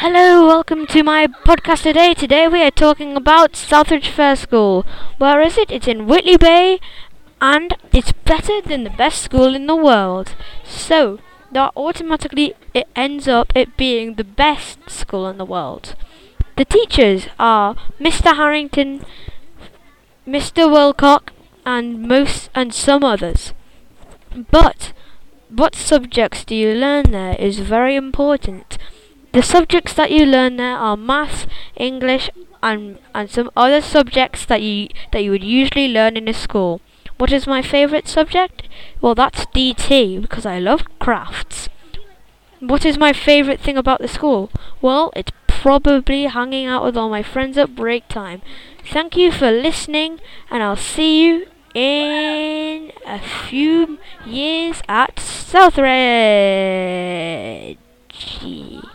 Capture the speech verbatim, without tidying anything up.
Hello, welcome to my podcast today. Today we are talking about Southridge Fair School. Where is it? It's in Whitley Bay, and it's better than the best school in the world. So, that automatically it ends up it being the best school in the world. The teachers are Mister Harrington, Mister Wilcock, and most and some others. But what subjects do you learn there is very important. The subjects that you learn there are maths, English, and and some other subjects that you that you would usually learn in a school. What is my favourite subject? Well, that's D T because I love crafts. What is my favourite thing about the school? Well, it's probably hanging out with all my friends at break time. Thank you for listening, and I'll see you in a few years at Southridge.